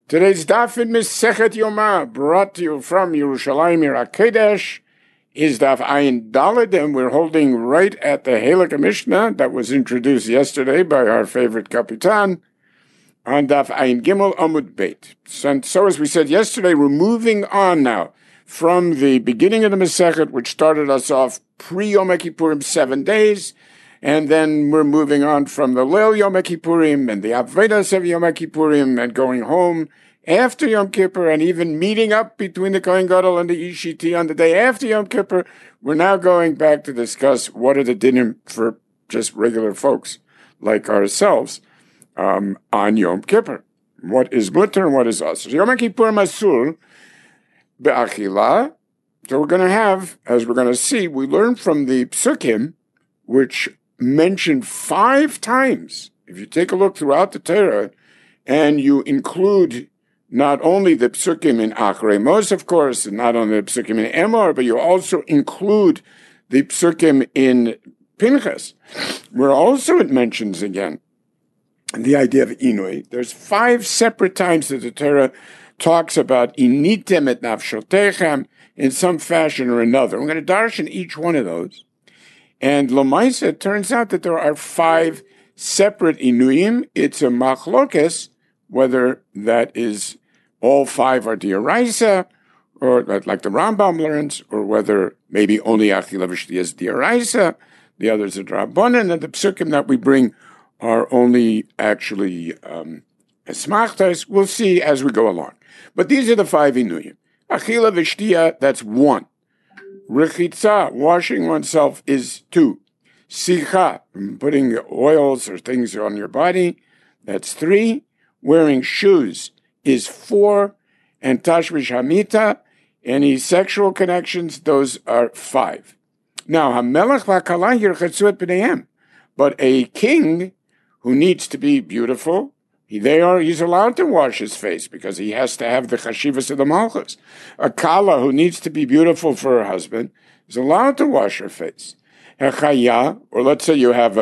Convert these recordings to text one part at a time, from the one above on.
Today's daf in Masechet Yoma, brought to you from Yerushalayim Kodesh, is daf Ayin Daled, and we're holding right at the Halakha Mishnah that was introduced yesterday by our favorite Kapitan on daf Ayin Gimel Amud Beit. So as we said yesterday, we're moving on now from the beginning of the Masechet, which started us off pre-Yom Kippurim 7 days, and then we're moving on from the Leil Yom Kippurim and the Avodas of Yom Kippurim and going home after Yom Kippur and even meeting up between the Kohen Gadol and the Ishiti on the day after Yom Kippur. We're now going back to discuss what are the dinim for just regular folks like ourselves on Yom Kippur. What is mutter and what is asur? Yom Kippur asur be'achila. So we're going to have, as we're going to see, we learn from the psukim, which mentioned 5 times. If you take a look throughout the Torah, and you include not only the psukim in Achrei Mos, of course, and not only the psukim in Emor, but you also include the psukim in Pinchas, where also it mentions again the idea of Inui. There's 5 separate times that the Torah talks about initem et nafshotechem in some fashion or another. I'm going to darshan each one of those. And Lamaisa, it turns out that there are 5 separate inuyim. It's a machlokes, whether that is all 5 are dioraisa, or like the Rambam learns, or whether maybe only achila v'shtia is dioraisa, the others are drabanan, and the psukim that we bring are only actually esmachtas. We'll see as we go along. But these are the 5 inuyim. Achila v'shtia, that's 1. Rechitza, washing oneself, is 2. Sicha, putting oils or things on your body, that's 3. Wearing shoes is 4. And tashmish hamita, any sexual connections, those are 5. Now, hamelech v'kala yirchatzu et b'neihem. But a king who needs to be beautiful, he's allowed to wash his face because he has to have the chashivas of the malchus. A kala who needs to be beautiful for her husband is allowed to wash her face. Hechaya, or let's say you have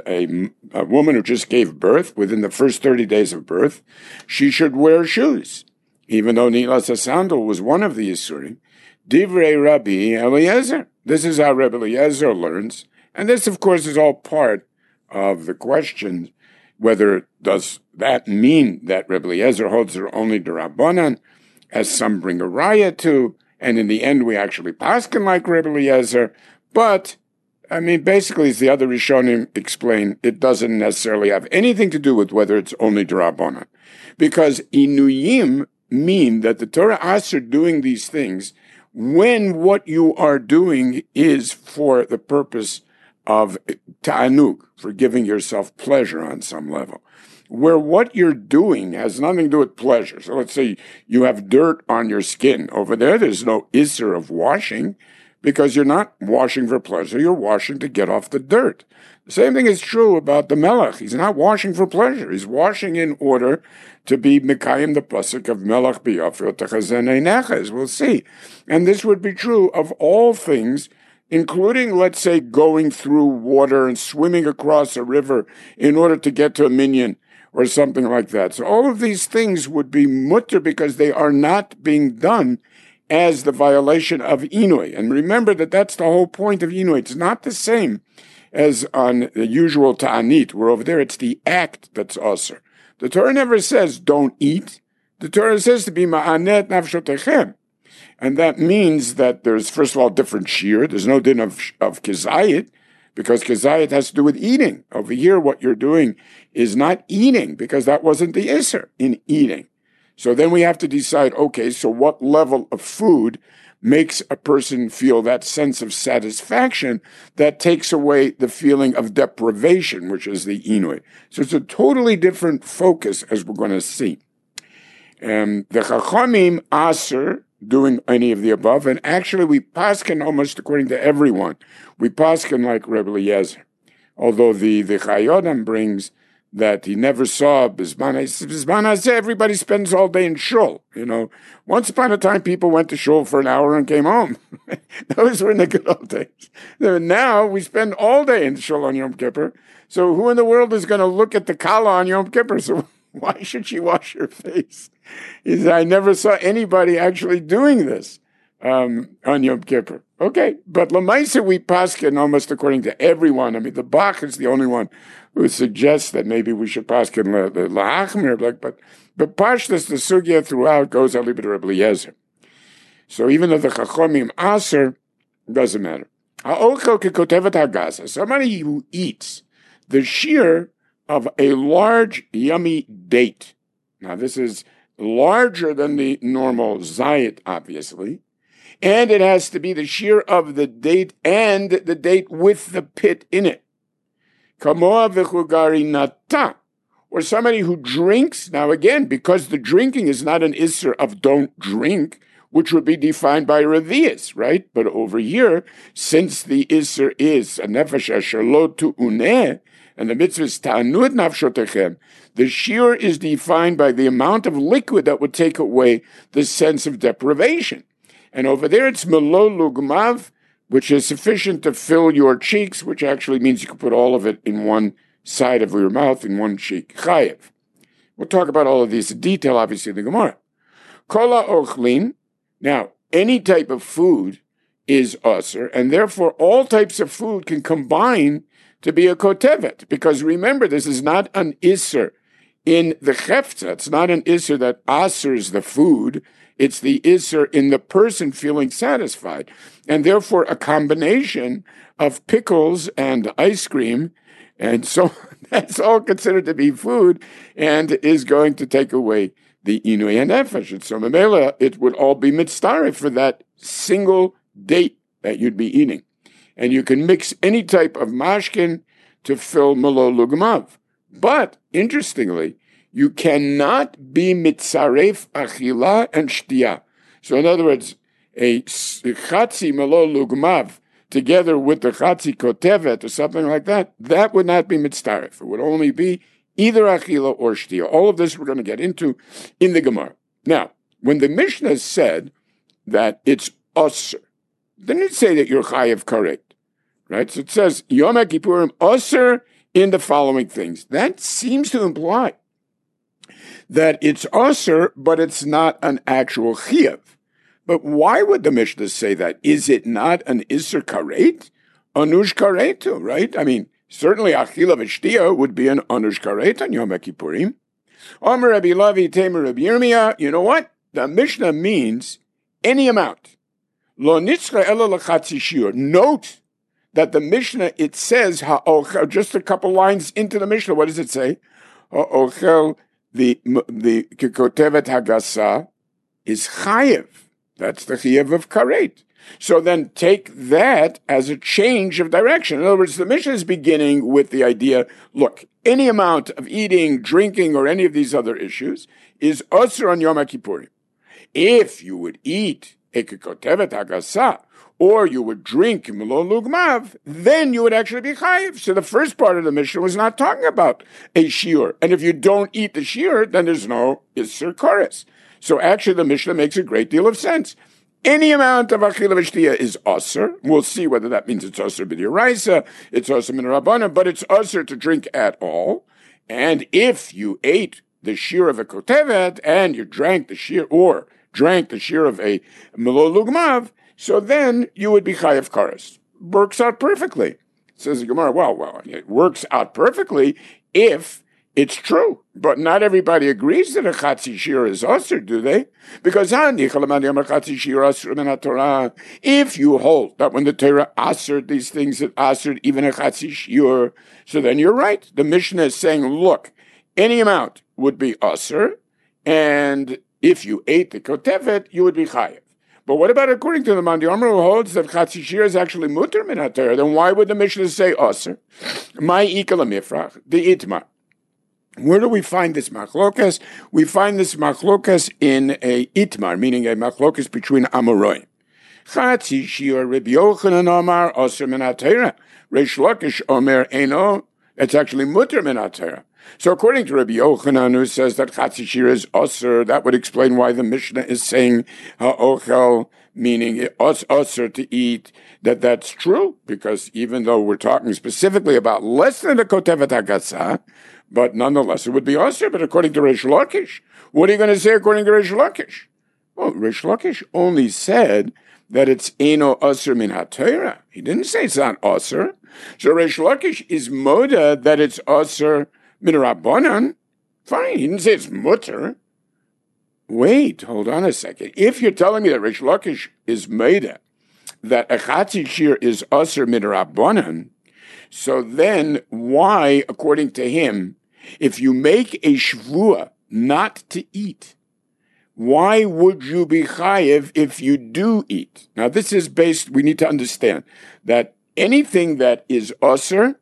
a woman who just gave birth, within the first 30 days of birth, she should wear shoes, even though nilas sandal was one of the isurim. Divrei Rabbi Eliezer. This is how Rabbi Eliezer learns, and this, of course, is all part of the question. Whether does that mean that Rebbe Eliezer holds her only d'Rabbanan, as some bring a raya to, and in the end we actually paskin like Rebbe Eliezer. But, basically, as the other Rishonim explain, it doesn't necessarily have anything to do with whether it's only d'Rabbanan. Because inuyim mean that the Torah asks you doing these things when what you are doing is for the purpose of ta'anug, for giving yourself pleasure on some level, where what you're doing has nothing to do with pleasure. So let's say you have dirt on your skin. Over there's no isser of washing, because you're not washing for pleasure, you're washing to get off the dirt. The same thing is true about the melech. He's not washing for pleasure. He's washing in order to be mekayim, the pasuk of melech biyafil techazen einecha, as we'll see. And this would be true of all things, including, let's say, going through water and swimming across a river in order to get to a minyan or something like that. So all of these things would be mutter because they are not being done as the violation of Inui. And remember that that's the whole point of Inui. It's not the same as on the usual Ta'anit, where over there it's the act that's asur. The Torah never says don't eat. The Torah says to be ma'anet nafshotechem. And that means that there's, first of all, different shear. There's no din of kezayit, because kezayit has to do with eating. Over here, what you're doing is not eating, because that wasn't the isser in eating. So then we have to decide, okay, so what level of food makes a person feel that sense of satisfaction that takes away the feeling of deprivation, which is the inui. So it's a totally different focus, as we're going to see. The chachamim aser, doing any of the above, and actually we paskin almost according to everyone. We paskin like Rebbe Eliezer, although the Chayodam brings that he never saw Bisman. Everybody spends all day in shul. Once upon a time, people went to shul for an hour and came home. Those were in the good old days. Now we spend all day in shul on Yom Kippur. So who in the world is going to look at the kala on Yom Kippur? So why should she wash her face? He said, I never saw anybody actually doing this on Yom Kippur. Okay, but Lamaisa we paskin almost according to everyone. I mean, the Bach is the only one who suggests that maybe we should paskin lahachmir, but Pashtas, the sugya throughout goes a little bit of Rabbi Eliezer. So even though the Chachomim aser, doesn't matter. Somebody who eats the shear of a large, yummy date. Now, this is larger than the normal zayit, obviously. And it has to be the shear of the date and the date with the pit in it. Kamoa v'chugari nata. Or somebody who drinks, now again, because the drinking is not an isser of don't drink, which would be defined by Revius, right? But over here, since the isser is a nefesh asher lo tu'uneh, and the mitzvah is ta'anud nafshotechem, the shear is defined by the amount of liquid that would take away the sense of deprivation. And over there, it's melo lugmav, which is sufficient to fill your cheeks, which actually means you can put all of it in one side of your mouth, in one cheek. Chayev. We'll talk about all of these in detail, obviously, in the Gemara. Kola ochlin. Now, any type of food is aser, and therefore all types of food can combine to be a kotevet. Because remember, this is not an iser in the chefza. It's not an iser that asers the food. It's the isser in the person feeling satisfied. And therefore, a combination of pickles and ice cream, and so that's all considered to be food, and is going to take away the inui and nefesh. And so memela, it would all be mitzvah for that single date that you'd be eating. And you can mix any type of mashkin to fill melo lugmav. But, interestingly, you cannot be mitzaref achila and shtia. So in other words, a chatzi melo lugmav together with the chatzi kotevet or something like that, that would not be mitzaref. It would only be either achila or shtia. All of this we're going to get into in the Gemara. Now, when the Mishnah said that it's osir, didn't it say that you're chayav karet? Right? So it says, Yom HaKippurim osir in the following things. That seems to imply that it's osir, but it's not an actual chiyuv. But why would the Mishnah say that? Is it not an isser karet? Anush karetu, right? I mean, certainly achila v'shtia would be an anush karet on Yom HaKippurim. Omer Rabbi Lavi Temer Rabbi Yirmiyah, you know what? The Mishnah means any amount. Lo nitzcha ela l'chatzi shiur. Note that the Mishnah, it says, ha'ochel, just a couple lines into the Mishnah, what does it say? Ha'ochel, the kikotevet hagasa, is chayev. That's the chayev of karet. So then take that as a change of direction. In other words, the Mishnah is beginning with the idea, look, any amount of eating, drinking, or any of these other issues is osir on Yom HaKippurim. If you would eat a kikotevet hagasa, or you would drink melo lugmav, then you would actually be chayiv. So the first part of the Mishnah was not talking about a shiur. And if you don't eat the shiur, then there's no isser koris. So actually the Mishnah makes a great deal of sense. Any amount of achila v'shtia is osir. We'll see whether that means it's osir b'diraisa, it's osir min rabbanan, but it's osir to drink at all. And if you ate the shiur of a kotevet, and you drank the shiur, or drank the shiur of a melo lugmav, so then you would be chayav kares. Works out perfectly. Says the Gemara, well, it works out perfectly if it's true. But not everybody agrees that a chatzi shir is osir, do they? Because if you hold that when the Torah assered these things, it assered even a chatzi shir, so then you're right. The Mishnah is saying, look, any amount would be osir, and if you ate the kotevet, you would be chayav. But what about according to the Mandi Omer who holds that chatzi shir is actually muter min haTorah? Then why would the Mishnah say osir? My ikala mifrach, the itmar. Where do we find this machlokas? We find this machlokas in a itmar, meaning a machlokas between Amoraim. Chatzi shir Rabbi Yochanan Omar osir min haTorah. Reish Lakish Omer eno. It's actually muter min haTorah. So according to Rabbi Yochanan, who says that chatzi shir is osir, that would explain why the Mishnah is saying ha'ochel, meaning osir to eat, that's true, because even though we're talking specifically about less than the kotevet hagasa, but nonetheless, it would be also. But according to Reish Lakish, what are you going to say according to Reish Lakish? Well, Reish Lakish only said that it's Eino Aser min HaTorah. He didn't say it's not Aser. So Reish Lakish is moda that it's Aser min Rabbanan. Fine, he didn't say it's mutter. Wait, hold on a second. If you're telling me that Reish Lakish is moda that a Chatzi Shir is Aser min Rabbanan, so then why, according to him, if you make a shvua not to eat, why would you be chayev if you do eat? Now, this is based, we need to understand that anything that is aser,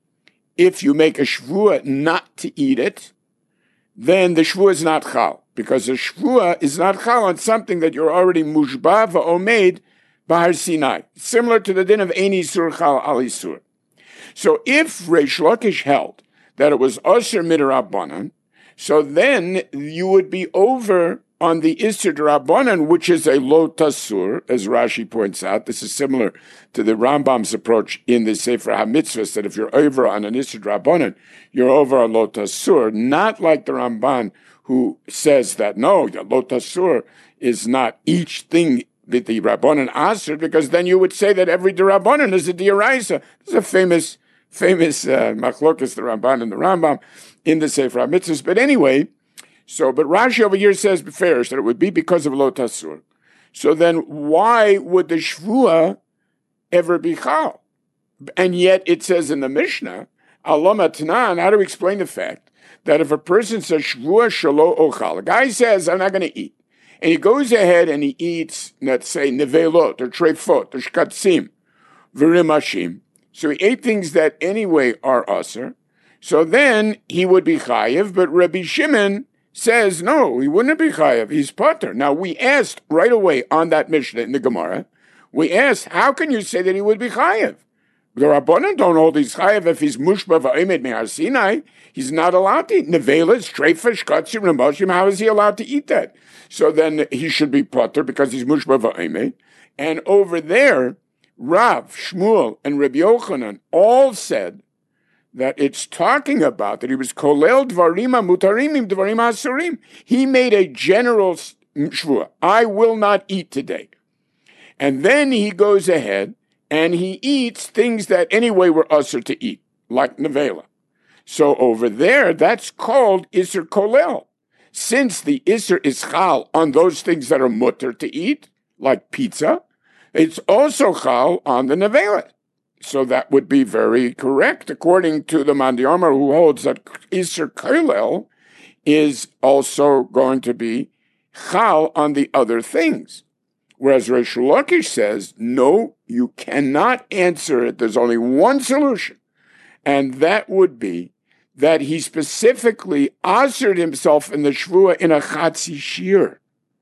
if you make a shvua not to eat it, then the shvua is not chal, because the shvua is not chal on something that you're already mushba va'omed b'har Sinai, similar to the din of ein isur chal al isur. So if Reish Lakish held that it was aser midrabanan, so then you would be over on the Isser D'Rabbanan, which is a lo tasur, as Rashi points out. This is similar to the Rambam's approach in the Sefer HaMitzvahs, that if you're over on an Isser D'Rabbanan, you're over on lo tasur, not like the Ramban, who says that, no, the lo tasur is not each thing that the Rabbanan answered, because then you would say that every D'Rabbanan is a D'Oraisa. This is a famous machlokas, the Ramban and the Rambam, in the Sefer HaMitzvahs. But anyway, but Rashi over here says beferish that it would be because of lo tasur. So then why would the shvua ever be chal? And yet it says in the Mishnah, Alom Atnan, how do we explain the fact that if a person says shvua shalo ochal, a guy says, I'm not going to eat, and he goes ahead and he eats, let's say, nevelot, or treifot, or shkatzim, v'rimashim, so he ate things that anyway are aser, so then he would be chayiv, but Rabbi Shimon says, no, he wouldn't be chayav, he's potter. Now, we asked right away on that Mishnah in the Gemara, we asked, how can you say that he would be chayav? The Rabbanan don't hold he's chayav if he's mushba v'omed me'ar Sinai. He's not allowed to eat nevelas, treifa, shkatzim, remoshim. How is he allowed to eat that? So then he should be potter because he's mushba v'omed. And over there, Rav, Shmuel, and Rabbi Yochanan all said that it's talking about that he was kolel dvarima mutarimim dvarim asurim. He made a general shvua. I will not eat today. And then he goes ahead and he eats things that anyway were usher to eat, like nevela. So over there, that's called iser kolel. Since the iser is chal on those things that are mutter to eat, like pizza, it's also chal on the nevela. So that would be very correct, according to the Mandi Omer, who holds that Isser Kolel is also going to be chal on the other things. Whereas Reish Lakish says, no, you cannot answer it. There's only one solution, and that would be that he specifically assered himself in the Shvua in a Chatzi Shir.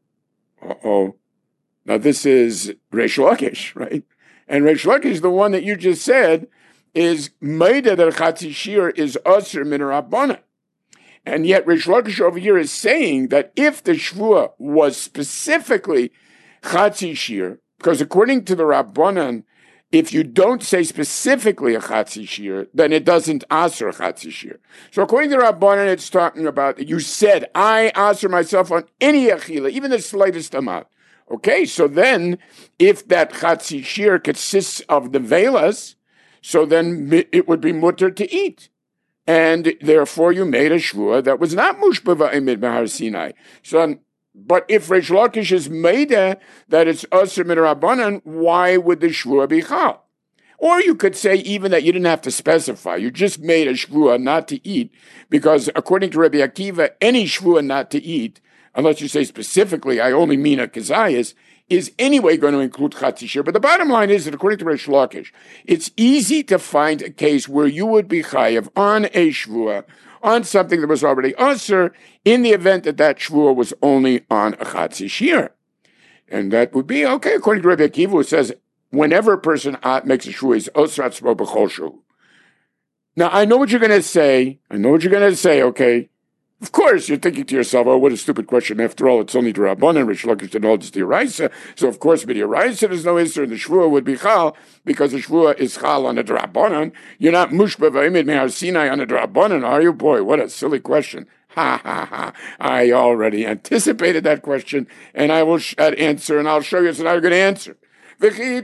Uh-oh. Now this is Reish Lakish, right? And Reish Lakish, the one that you just said, is Meida that Chatzi Shir is Aser min Rabbanan. And yet Reish Lakish over here is saying that if the Shvua was specifically Chatzi Shir, because according to the Rabbanan, if you don't say specifically a Chatzi Shir, then it doesn't Aser a Chatzi Shir. So according to the Rabbanan, it's talking about, you said, I Aser myself on any Achila, even the slightest amount. Okay, so then, if that Chatzi Shir consists of the velas, so then it would be mutter to eat. And therefore you made a shvua that was not mushba v'omed b'har Sinai. So, but if Reish Lakish is made that it's aser min Rabbanan, why would the shvua be chal? Or you could say even that you didn't have to specify. You just made a shvua not to eat, because according to Rabbi Akiva, any shvua not to eat, unless you say specifically, I only mean a kazayas, is anyway going to include Chatzi Shir. But the bottom line is that according to Reish Lakish, it's easy to find a case where you would be chayav on a shvua, on something that was already aser, in the event that that shvua was only on a Chatzi Shir. And that would be, okay, according to Rabbi Akiva, who says, whenever a person makes a shvua, he's aser atzmo b'chol shu. Now, I know what you're going to say, okay? Of course, you're thinking to yourself, oh, what a stupid question. After all, it's only the Rabbanan, Rish Lakish didn't hold it's the Yoraisa. So, of course, with the Yoraisa, there's no Isser, and the Shvua would be Chal, because the Shvua is Chal on the Rabbanan. You're not Mushba V'imid Me'ar Sinai on the Rabbanan, are you? Boy, what a silly question. Ha, ha, ha. I already anticipated that question, and I will answer, and I'll show you it's not a good answer. You're going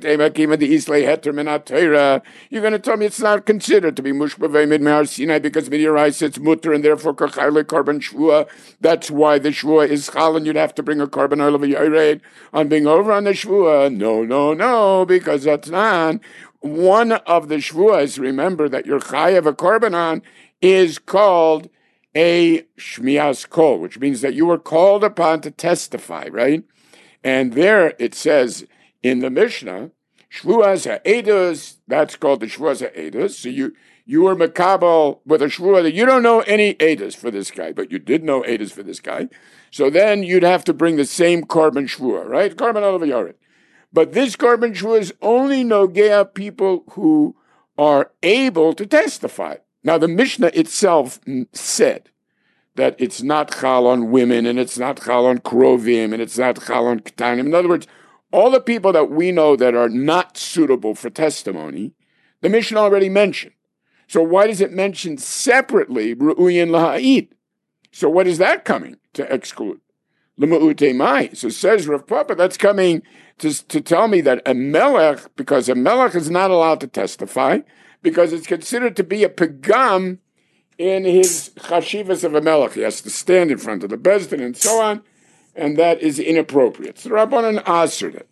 to tell me it's not considered to be mushba ve'imid me'ar Sinai because midiraisa it's mutter and therefore kachayle korban shvua. That's why the shvua is chal and you'd have to bring a korban oil of a yared on being over on the shvua. No, because that's not one of the shvuas. Remember that your chayav a korban on is called a shmias kol, which means that you were called upon to testify, right? And there it says in the Mishnah, Shvuas ha'edus, that's called the Shvuas ha'edus. So you were makabel with a Shvua that you don't know any edus for this guy, but you did know edus for this guy. So then you'd have to bring the same korban Shvua, right? Korban olav yared. But this korban Shvua is only nogea people who are able to testify. Now the Mishnah itself said that it's not chal on women, and it's not chal on krovim, and it's not chal on ketanim. In other words, all the people that we know that are not suitable for testimony, the Mishnah already mentioned. So why does it mention separately Ru'uyin Laha'id? So what is that coming to exclude? L'ma'utei mai. So says Rav Papa, that's coming to tell me that a melech, because a melech is not allowed to testify, because it's considered to be a pagam in his chashivas of a melech. He has to stand in front of the bezdin and so on, and that is inappropriate. So Rabbanan answered it.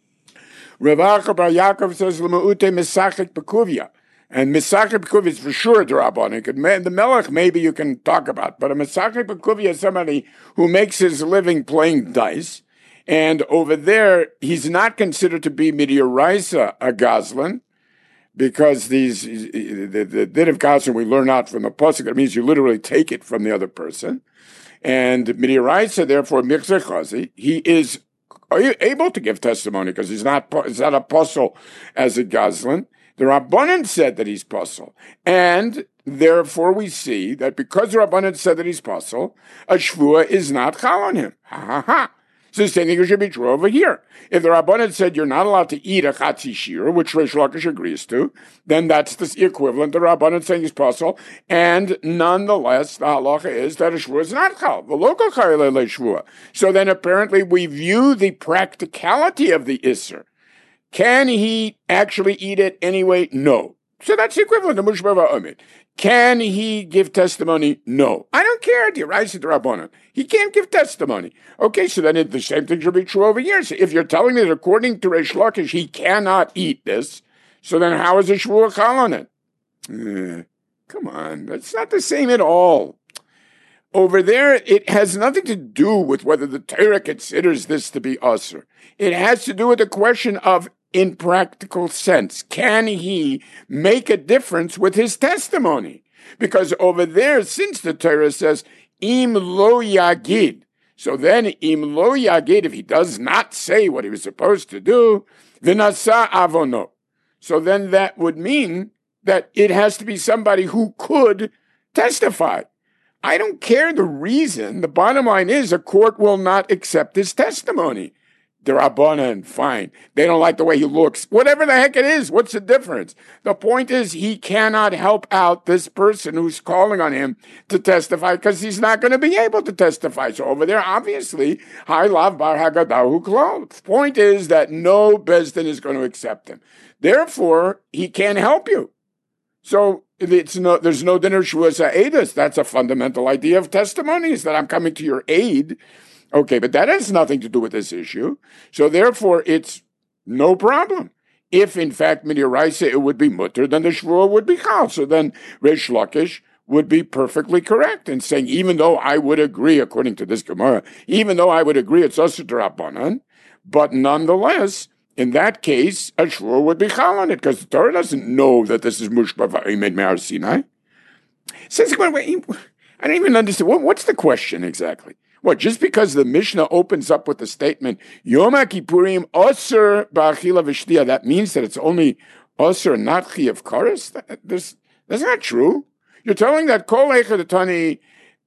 Rav Acha bar Yaakov says, L'ma'ute misachik bekuvia. And misachik bekuvia is for sure the Rabbanan. The melech maybe you can talk about, but a misachik bekuvia is somebody who makes his living playing dice, and over there, he's not considered to be midioraisa a gazlan, because the din of gazlan we learn out from the pasuk, it means you literally take it from the other person. And midiraisa, therefore, mikzeh chazi, he is able to give testimony because he's not apostle as a gazlan. The Rabbanan said that he's apostle, and therefore we see that because the Rabbanan said that he's apostle, a shvua is not chal on him. Ha ha ha. So the same thing should be true over here. If the Rabbanan said you're not allowed to eat a chatzi shir, which Reish Lakish agrees to, then that's the equivalent to Rabbanan saying he's apostle, and nonetheless, the halacha is that a shvua is not chal. The local chayle le shvua. So then apparently we view the practicality of the isser. Can he actually eat it anyway? No. So that's the equivalent to mushba va'omid. Can he give testimony? No. I don't care. The Rabbanan. He can't give testimony. Okay, so then the same thing should be true over here. So if you're telling me that according to Reish Lakish, he cannot eat this, so then how is a shvua chal on it? Come on, that's not the same at all. Over there, it has nothing to do with whether the Torah considers this to be usur. It has to do with the question of, in practical sense, can he make a difference with his testimony? Because over there, since the Torah says, im lo yagid, so then im lo yagid, if he does not say what he was supposed to do, v'nasa avono. So then that would mean that it has to be somebody who could testify. I don't care the reason. The bottom line is a court will not accept his testimony. The Rabbanan, fine. They don't like the way he looks. Whatever the heck it is, what's the difference? The point is he cannot help out this person who's calling on him to testify because he's not going to be able to testify. So over there, obviously, Hai Lav Bar Hagadahu Klal. The point is that no Bezdin is going to accept him. Therefore, he can't help you. So there's no dinner shuas ha'edus. That's a fundamental idea of testimony, is that I'm coming to your aid. Okay, but that has nothing to do with this issue. So therefore, it's no problem. If, in fact, midiraisa, it would be mutter, then the shvua would be chal. So then Reish Lakish would be perfectly correct in saying, even though I would agree, according to this Gemara, even though I would agree it's also Rabbanan, but nonetheless, in that case, a shvua would be chal on it, because the Torah doesn't know that this is mushba va'imid me'ar Sinai. Says, I don't even understand. What's the question exactly? What, just because the Mishnah opens up with the statement, Yom HaKippurim Osir Ba'achila V'Shtia, that means that it's only Osir, not Chi of Kares? That's not true. You're telling that Kol Eichad Tani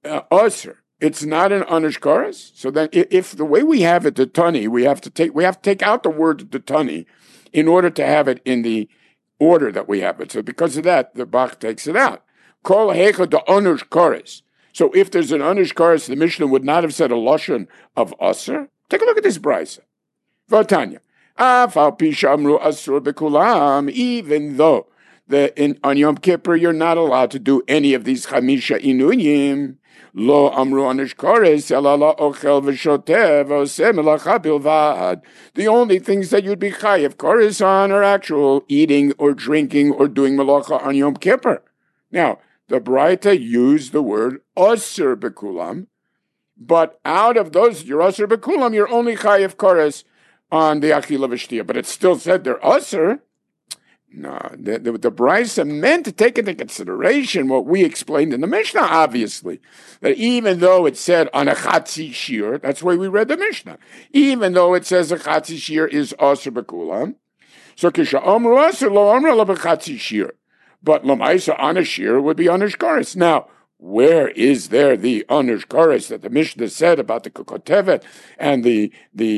Usr, it's not an onish chorus. So then, if the way we have it, the tani, we have to take out the word the tani in order to have it in the order that we have it. So because of that, the Bach takes it out. Kol hecha the onish chorus. So if there's an onish chorus, the Mishnah would not have said a lashon of usr. Take a look at this brisa. V'atanya. Afal pisha amru asur bekulam. Even though on Yom Kippur you're not allowed to do any of these chamisha inuyim. Lo amru anish kores elala ochel v'shotev oseh melacha bilvad. The only things that you'd be chayiv kores on are actual eating or drinking or doing melacha on Yom Kippur. Now, the Braita used the word osir bekulam, but out of those, you're osir bekulam, you're only chayiv kores on the achila v'shtia. But it still said they're osir. No, the Brisa meant to take into consideration what we explained in the Mishnah, obviously. That even though it said on a chatzi shir, that's why we read the Mishnah. Even though it says a chatzi shir is asr bekulam, so kisha omru asr lo omru lo b'chatzi shir. But lamaisa on a shir would be onish chorus. Now, where is there the onish chorus that the Mishnah said about the kokotevet and the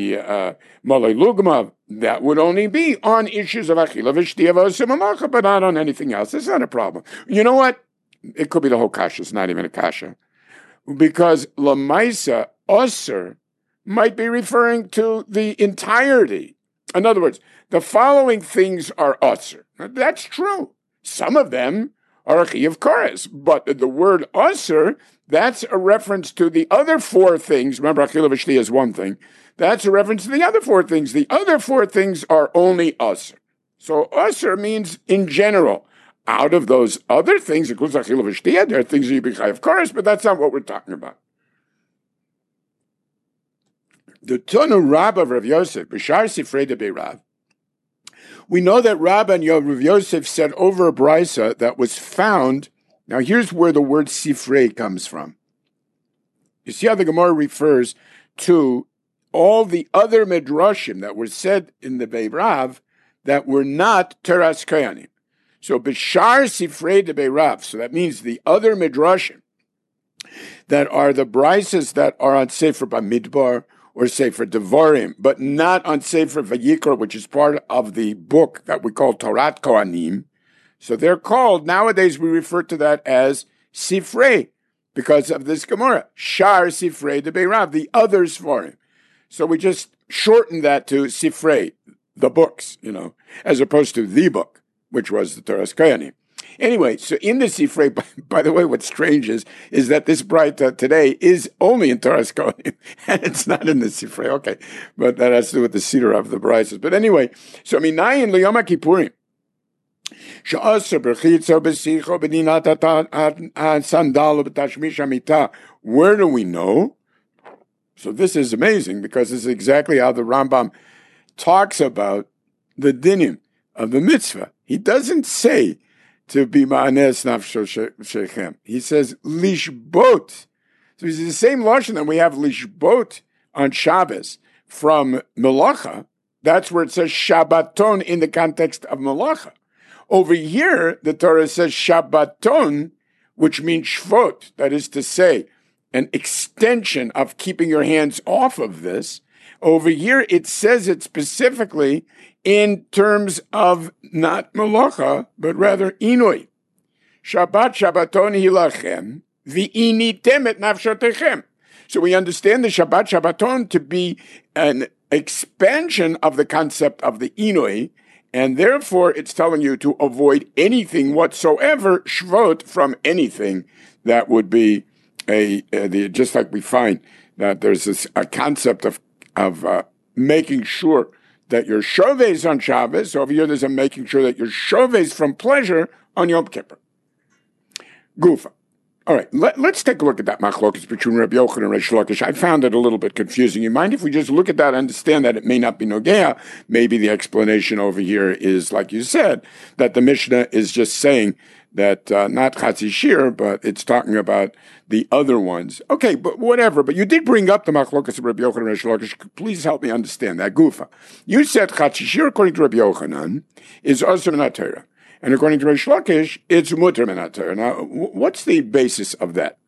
malay lugma? That would only be on issues of achila v'shtia v'osim, but not on anything else. That's not a problem. You know what? It could be the whole kasha. It's not even a kasha. Because lamaisa, osir, might be referring to the entirety. In other words, the following things are osir. That's true. Some of them are a chiyuv chorus, but the word osir, that's a reference to the other four things. Remember, achila v'shtia is one thing. That's a reference to the other four things. The other four things are only usr. So usr means in general. Out of those other things, includes achila v'shtia, there are things that you be chayav chorus, but that's not what we're talking about. The Tonu Rav of Rav Yosef, B'shar Sifrei de Beirav, we know that Rav and Rav Yosef said over a brisa that was found. Now here's where the word Sifrei comes from. You see how the Gemara refers to all the other midrashim that were said in the Beirav that were not Teras Kohanim. So B'shar Sifrei de Beirav, so that means the other midrashim that are the brises that are on Sefer Bamidbar or Sefer Devarim, but not on Sefer Vayikra, which is part of the book that we call Torat Kohanim. So they're called, nowadays we refer to that as Sifrei, because of this Gemara. Shar Sifrei de Beirav, the other Sforim. So we just shortened that to Sifrei, the books, as opposed to the book, which was the Teras Kohanim. Anyway, so in the Sifrei, by the way, what's strange is that this Braita today is only in Teras Kohanim, and it's not in the Sifrei. Okay, but that has to do with the Seder of the Braises. But anyway, so Minayin L'Yom HaKippurim, She'asr b'chitzo b'sicho b'dinat sandal b'tashmish hamita. Where do we know? So this is amazing because this is exactly how the Rambam talks about the dinim of the mitzvah. He doesn't say to be ma'anes nafsho shechem. He says lishbot. So it's the same lashon that we have lishbot on Shabbos from melacha. That's where it says Shabbaton in the context of melacha. Over here, the Torah says Shabbaton, which means shvot. That is to say, an extension of keeping your hands off of this. Over here, it says it specifically in terms of not melacha, but rather inui. Shabbat Shabbaton hilachem, v'initem et nafshotechem. So we understand the Shabbat Shabbaton to be an expansion of the concept of the inui, and therefore it's telling you to avoid anything whatsoever, shvot, from anything that would be just like we find that there's a concept of making sure that you're shoves on Shabbos. So over here there's a making sure that you're shoves from pleasure on Yom Kippur. Gufa. All right, let's take a look at that machlokas between Rabbi Yochanan and Reish Lakish. I found it a little bit confusing. You mind if we just look at that, understand that it may not be Nogea? Maybe the explanation over here is, like you said, that the Mishnah is just saying that not Chatzi Shir, but it's talking about the other ones. Okay, but whatever. But you did bring up the machlokas of Rabbi Yochanan and Reish Lakish. Please help me understand that. Gufa. You said Chatzi Shir, according to Rabbi Yochanan, is also Minat Torah. And according to Reish Lakish, it's muter min haTorah. Now, what's the basis of that?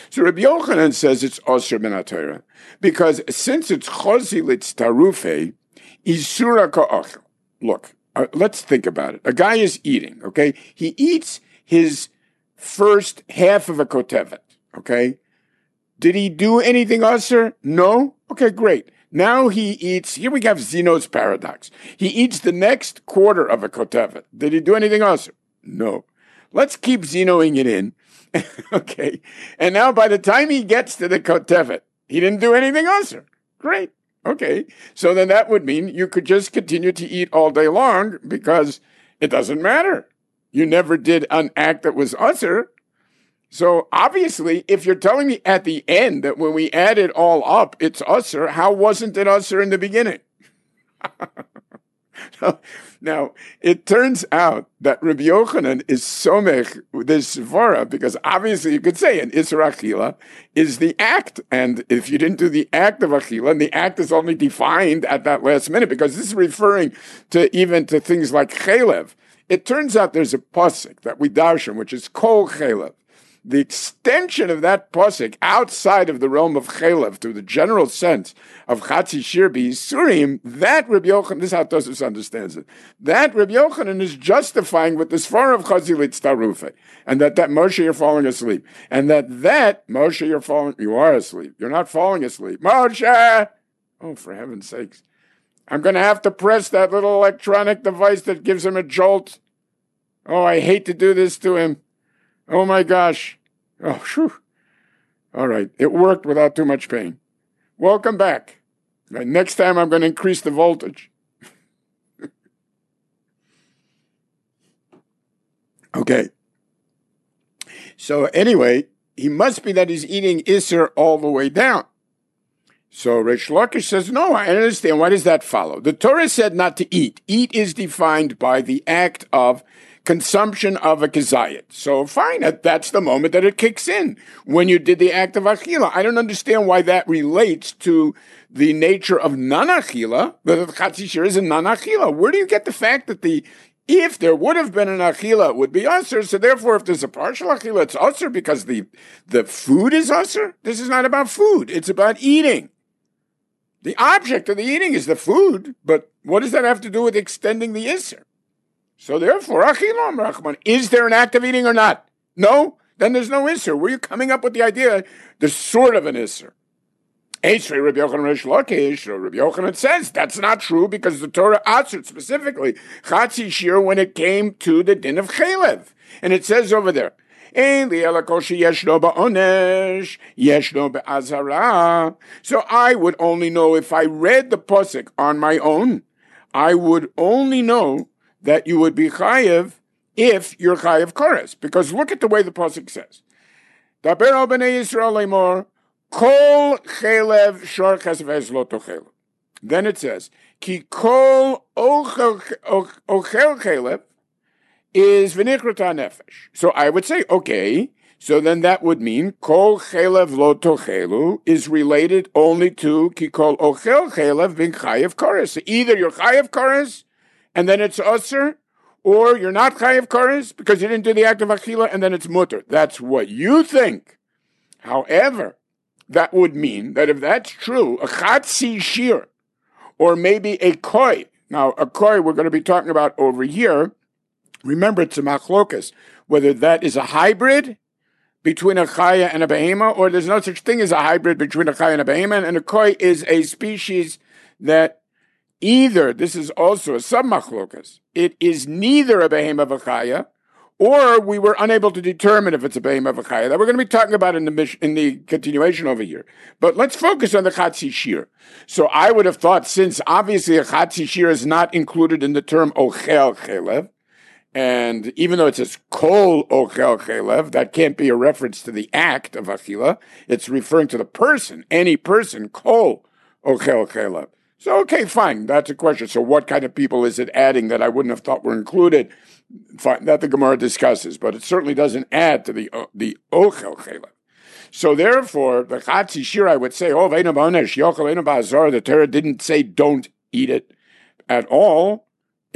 So Rabbi Yochanan says it's osir min haTorah because since it's chozilitz tarufe, isura ka'achel. Look, let's think about it. A guy is eating, okay? He eats his first half of a kotevet, okay? Did he do anything osir? No? Okay, great. Now he eats, here we have Zeno's paradox. He eats the next quarter of a kotevet. Did he do anything osir? No. Let's keep Zenoing it in. Okay. And now by the time he gets to the kotevet, he didn't do anything osir. Great. Okay. So then that would mean you could just continue to eat all day long because it doesn't matter. You never did an act that was osir. So obviously, if you're telling me at the end that when we add it all up, it's osir, how wasn't it osir in the beginning? Now, it turns out that Rabbi Yochanan is somech this svara because obviously you could say an Isra Achila is the act. And if you didn't do the act of Achila, and the act is only defined at that last minute because this is referring to even to things like Chelev. It turns out there's a pasuk that we darshan, which is Kol Chelev. The extension of that pasuk outside of the realm of Chelev to the general sense of Chatzi Shir B'Yisurim, that Rabbi Yochanan, this is how Tosfos understands it, that Rabbi Yochanan is justifying with the Sfar of Chazilitz Tarufe, and that Moshe, you're falling asleep, and that Moshe, you are asleep, you're not falling asleep. Moshe! Oh, for heaven's sakes. I'm going to have to press that little electronic device that gives him a jolt. Oh, I hate to do this to him. Oh my gosh. Oh, phew. All right. It worked without too much pain. Welcome back. Next time I'm going to increase the voltage. Okay. So anyway, he must be that he's eating Isser all the way down. So Reish Lakish says, no, I understand. Why does that follow? The Torah said not to eat. Eat is defined by the act of consumption of a kazayit. So fine, that's the moment that it kicks in, when you did the act of achila. I don't understand why that relates to the nature of non-achila, that the Chatzi Shir is a non-achila. Where do you get the fact that if there would have been an achila, it would be usher, so therefore if there's a partial achila, it's usher because the food is usher? This is not about food, it's about eating. The object of the eating is the food, but what does that have to do with extending the isser? So therefore, Achilam Rachman, is there an act of eating or not? No? Then there's no Isser. Where are you coming up with the idea there's sort of an Isser? Esrei Rabbi Yochanan Reish Lakish, Rabbi Yochanan says that's not true because the Torah answered specifically Chatzi Shir when it came to the din of Chelev. And it says over there, so I would only know if I read the pasuk on my own, I would only know that you would be chayev if you're chayev kores. Because look at the way the pasuk says. Daber al bnei Yisrael lemor, kol chelev shor chesves lo tochelu. Then it says, ki kol ochel chelev is v'nichrata nefesh. So I would say, okay, so then that would mean kol chelev lo tochelu is related only to ki kol ochel chelev v'in chayev kores. So either you're chayev kores, and then it's usher, or you're not chayev kores because you didn't do the act of achila, and then it's mutter. That's what you think. However, that would mean that if that's true, a chatzi shir, or maybe a koi. Now, a koi we're going to be talking about over here. Remember, it's a machlokas, whether that is a hybrid between a chaya and a behema, or there's no such thing as a hybrid between a chaya and a behema, and a koi is a species that either, this is also a sub-machlokas, it is neither a behema of a chaya, or we were unable to determine if it's a behema of a chaya. That we're going to be talking about in the continuation over here. But let's focus on the chatzi shir. So I would have thought, since obviously a chatzi shir is not included in the term ochel chelev, and even though it says kol ochel chelev, that can't be a reference to the act of achila. It's referring to the person, any person, kol ochel chelev. So, okay, fine, that's a question. So what kind of people is it adding that I wouldn't have thought were included? Fine, that the Gemara discusses, but it certainly doesn't add to the ochel chelev. So therefore, the chatzi shir, I would say, oh, the Torah didn't say don't eat it at all.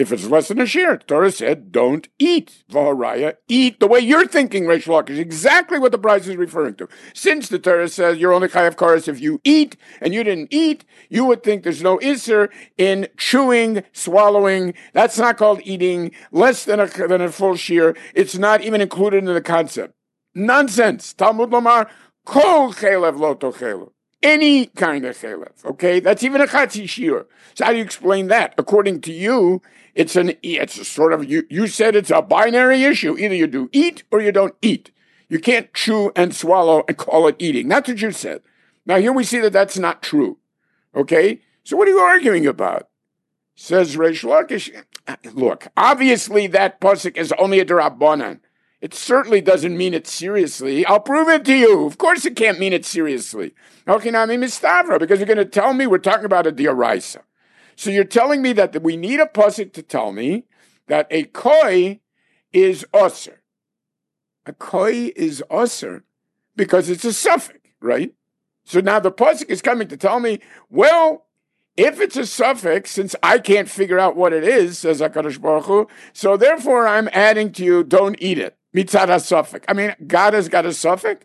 If it's less than a shear, the Torah said, don't eat. V'haraya, eat the way you're thinking, Reish Lakish, exactly what the Brisa is referring to. Since the Torah says you're only chayav kares if you eat, and you didn't eat, you would think there's no isser in chewing, swallowing. That's not called eating. Less than a full shear. It's not even included in the concept. Nonsense. Talmud Lomar, kol chelev lo tochelu. Any kind of chelev, okay? That's even a chatzi shiur. So how do you explain that? According to you, it's a sort of, you said it's a binary issue. Either you do eat or you don't eat. You can't chew and swallow and call it eating. That's what you said. Now here we see that that's not true, okay? So what are you arguing about? Says Reish Lakish, look, obviously that pasuk is only a d'Rabbanan. It certainly doesn't mean it seriously. I'll prove it to you. Of course it can't mean it seriously. Okay, now I mean mistavra, because you're going to tell me we're talking about a d'oraisa. So you're telling me that we need a pasuk to tell me that a koi is osir. A koi is osir because it's a suffix, right? So now the pasuk is coming to tell me, well, if it's a suffix, since I can't figure out what it is, says HaKadosh Baruch Hu, so therefore I'm adding to you, don't eat it. Mitzad ha-suffix. I mean, God has got a suffix.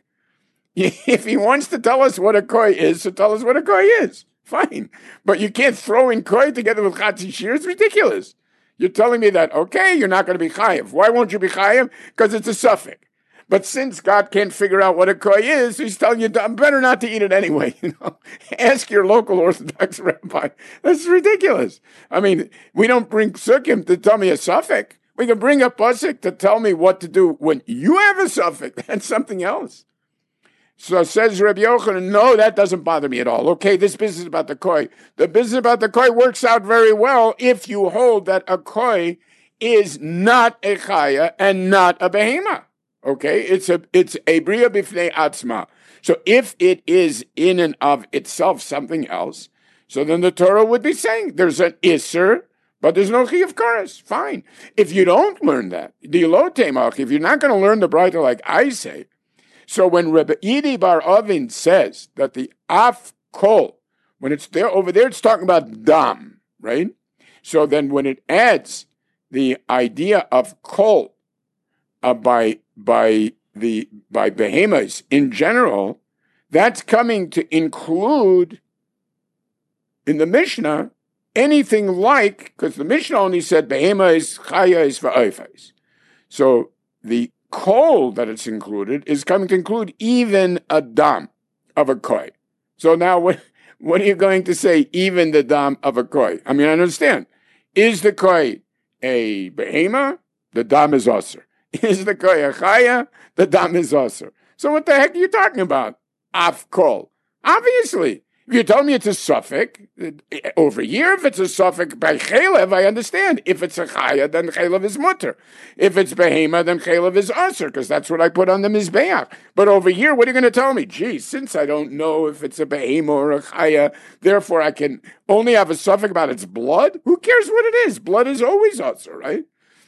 If he wants to tell us what a koi is, so tell us what a koi is. Fine. But you can't throw in koi together with chatzi shir. It's ridiculous. You're telling me that, okay, you're not going to be chayiv. Why won't you be chayiv? Because it's a suffix. But since God can't figure out what a koi is, he's telling you, better not to eat it anyway. Ask your local Orthodox rabbi. That's ridiculous. I mean, we don't bring psukim to tell me a suffix. We can bring a pasuk to tell me what to do when you have a suffix. That's something else. So says Rabbi Yochanan, no, that doesn't bother me at all. Okay, this business about the koi. The business about the koi works out very well if you hold that a koi is not a chaya and not a behema. Okay, it's a bria bifnei atzma. So if it is in and of itself something else, so then the Torah would be saying there's an isser, but there's no chiyuv kares. Fine. If you don't learn that, if you're not going to learn the Braita like I say, so when Rebbe Idi Bar Ovin says that the af kol, when it's there over there, it's talking about dam, right? So then when it adds the idea of kol by behemoths in general, that's coming to include in the Mishnah anything like, because the Mishnah only said behemoths, chayas, va'oifais. So the kol that it's included is coming to include even a dam of a koi. So now what are you going to say, even the dam of a koi? I mean, I understand. Is the koi a behema? The dam is osir. Is the koi a chaya? The dam is osir. So what the heck are you talking about? Af kol. Obviously. If you tell me it's a suffix, over here, if it's a suffix by chelev, I understand. If it's a chaya, then chelev is mutter. If it's behema, then chelev is usher, because that's what I put on the mizbeach. But over here, what are you going to tell me? Gee, since I don't know if it's a behema or a chaya, therefore I can only have a suffix about its blood? Who cares what it is? Blood is always usher, right?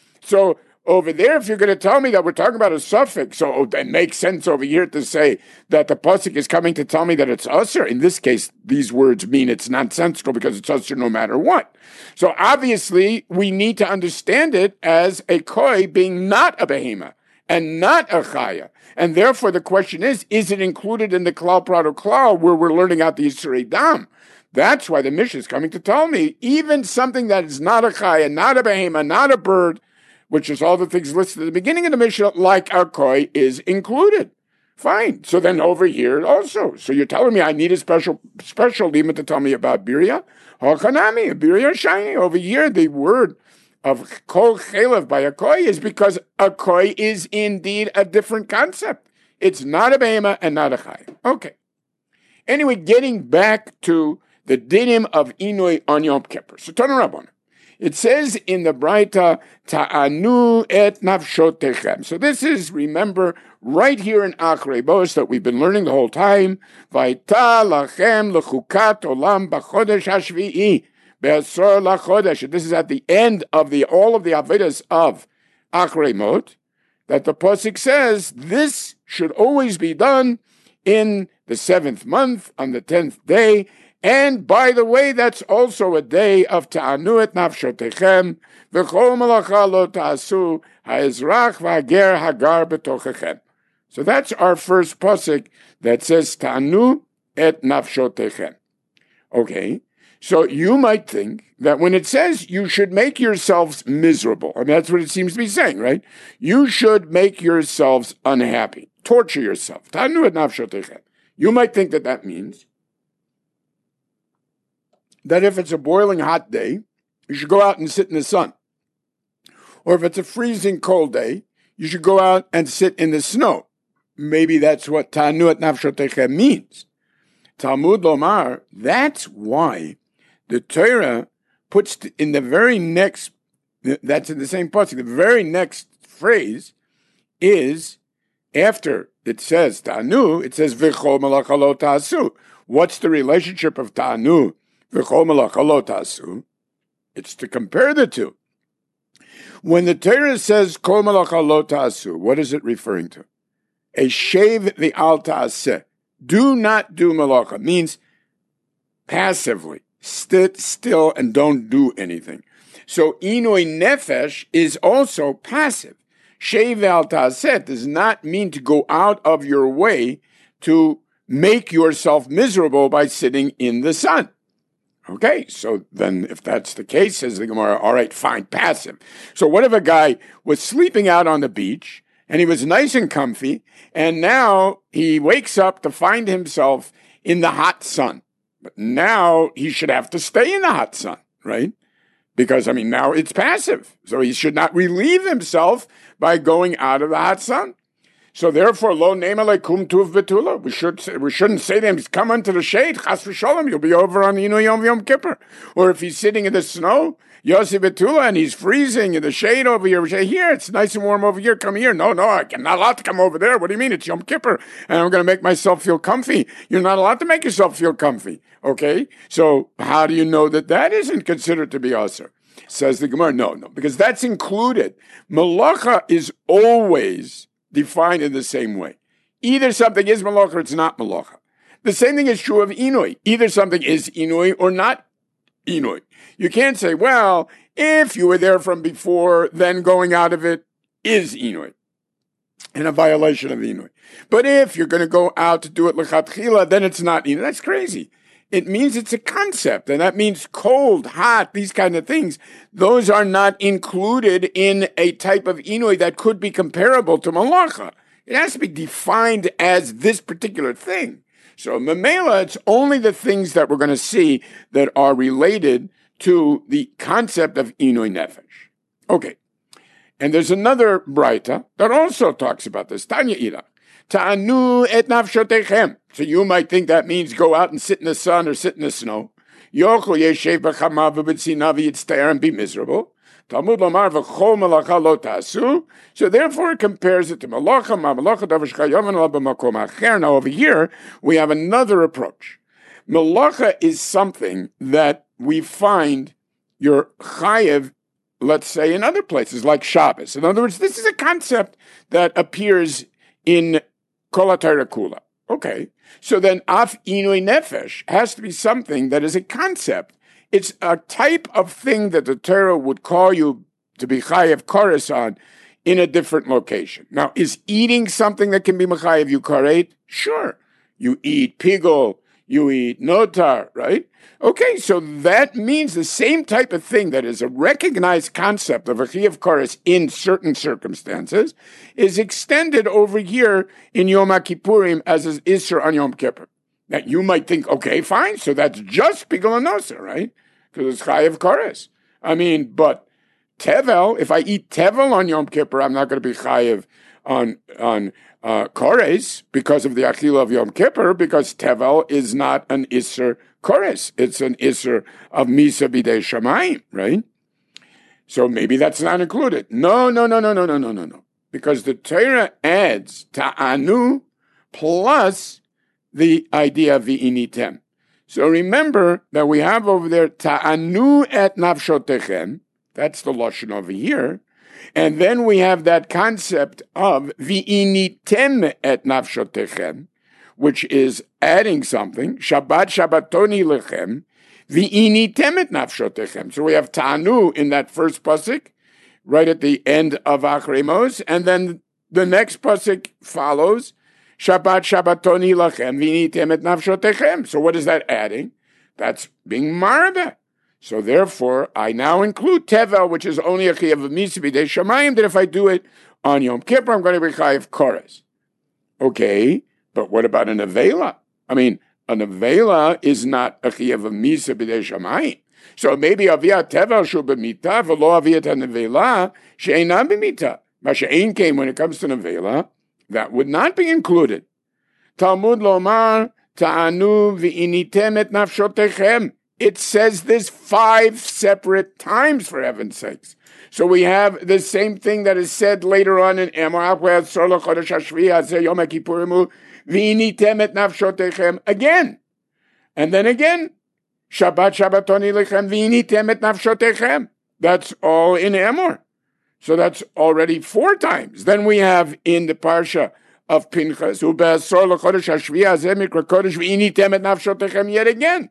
So over there, if you're going to tell me that we're talking about a suffix, so it makes sense over here to say that the pasuk is coming to tell me that it's usher. In this case, these words mean it's nonsensical because it's usher no matter what. So obviously, we need to understand it as a koi being not a behema and not a chaya. And therefore, the question is it included in the klal prado klal where we're learning out the Yisrei Dam? That's why the Mishnah is coming to tell me even something that is not a chaya, not a behema, not a bird, which is all the things listed at the beginning of the Mishnah, like our koi, is included. Fine. So then over here also. So you're telling me I need a special limit to tell me about birya? Hochanami, birya shiny. Over here, the word of kol chelev by a koi is because a koi is indeed a different concept. It's not a behema and not a chay. Okay. Anyway, getting back to the dinim of Inui on Yom Kippur. So Tana Rabbana. It says in the Braita, Ta'anu et nafshotechem. So this is, remember, right here in Achrei Bos that we've been learning the whole time. Vaita lachem lechukat olam b'chodesh hashvi'i be'asor lachodesh. And this is at the end of all of the Avodas of Achrei Mot, that the Pasuk says this should always be done in the 7th month on the 10th day. And by the way, that's also a day of ta'anu et nafshotechem, v'chol malacha lo ta'asu, ha'ezrach v'hager hagar betochechem. So that's our first pasuk that says ta'anu et nafshotechem. Okay, so you might think that when it says you should make yourselves miserable, I mean, that's what it seems to be saying, right? You should make yourselves unhappy, torture yourself. Ta'anu et nafshotechem. You might think that that means that if it's a boiling hot day, you should go out and sit in the sun. Or if it's a freezing cold day, you should go out and sit in the snow. Maybe that's what ta'anu et nafshotechem means. Talmud Lomar, that's why the Torah puts in the very next, that's in the same pasuk, the very next phrase is, after it says ta'anu, it says v'chol malacha lo ta'asu. What's the relationship of ta'anu v'chol malacha lo ta'asu? It's to compare the two. When the Torah says kol malacha lo ta'asu, what is it referring to? A shev v'al ta'aseh. Do not do malacha means passively, sit still and don't do anything. So inui nefesh is also passive. Shev al ta'aseh does not mean to go out of your way to make yourself miserable by sitting in the sun. Okay, so then if that's the case, says the Gemara, all right, fine, passive. So what if a guy was sleeping out on the beach and he was nice and comfy, and now he wakes up to find himself in the hot sun. But now he should have to stay in the hot sun, right? Because, I mean, now it's passive. So he should not relieve himself by going out of the hot sun. So therefore, lo neima leikum tuv betula. We shouldn't say to him, come unto the shade, chas v'sholem, you'll be over on Inu Yom Kippur. Or if he's sitting in the snow, Yossi betula, and he's freezing in the shade over here, we say, here, it's nice and warm over here, come here. No, I'm not allowed to come over there. What do you mean? It's Yom Kippur, and I'm going to make myself feel comfy. You're not allowed to make yourself feel comfy, okay? So how do you know that that isn't considered to be asur? Says the Gemara, no, because that's included. Malacha is always defined in the same way. Either something is malacha or it's not malacha. The same thing is true of inui. Either something is inui or not inui. You can't say, well, if you were there from before, then going out of it is inui and a violation of inui. But if you're going to go out to do it lechatchila, then it's not inui. That's crazy. It means it's a concept, and that means cold, hot, these kind of things. Those are not included in a type of inui that could be comparable to malacha. It has to be defined as this particular thing. So memela, it's only the things that we're going to see that are related to the concept of inui nefesh. Okay. And there's another braita that also talks about this. Tanya ira. Ta'anu et nafshotechem. So you might think that means go out and sit in the sun or sit in the snow. Yochel yeshev b'chama v'b'tzina v'yitztair and be miserable. Talmud lomar v'chol malacha lo ta'asu. So therefore it compares it to malacha, malacha davar shchayav and la b'makom acher. Now over here we have another approach. Malacha is something that we find your chayev, let's say, in other places like Shabbos. In other words, this is a concept that appears in Kol HaTorah Kula. Okay, so then af inui nefesh has to be something that is a concept. It's a type of thing that the Torah would call you to be chayev koros on in a different location. Now, is eating something that can be mechayev you karet? Sure. You eat pigol, you eat notar, right? Okay, so that means the same type of thing that is a recognized concept of a chayev koros in certain circumstances is extended over here in Yom HaKippurim as is Isser on Yom Kippur. Now, you might think, okay, fine, so that's just pigol and noser, right? Because it's chayev koros. I mean, but tevel, if I eat tevel on Yom Kippur, I'm not going to be chayev on koros because of the achila of Yom Kippur, because tevel is not an Isser koros. It's an Isser of Misa B'dei Shamayim, right? So maybe that's not included. No. Because the Torah adds ta'anu plus the idea of v'initem. So remember that we have over there ta'anu et nafshotechem. That's the lashon over here. And then we have that concept of v'initem et nafshotechem, which is adding something. Shabbat Shabbatoni lechem, v'initem et nafshotechem. So we have ta'anu in that first pasuk, right at the end of Achremos, and then the next pasuk follows, Shabbat Shabbatoni lachem, v'initem et nafshotechem. So what is that adding? That's being marbe. So therefore, I now include tevel, which is only a chiyav of misa b'dei shamayim, that if I do it on Yom Kippur, I'm going to be chayav kores. Okay, but what about an avela? I mean, an avela is not a chiyav of misa b'dei shamayim. So maybe aviyat tevel shu b'mita, v'lo aviyat an avela she'eina b'mita. Masha'ein came when it comes to an avela, that would not be included. Talmud lomar ta'anu v'initem et nafshotechem. It says this 5 separate times, for heaven's sakes. So we have the same thing that is said later on in Emor, again. And then again, Shabbat Shabbatoni lechem v'initem et nafshotechem. That's all in Emor. So that's already 4 times. Then we have in the Parsha of Pinchas, yet again.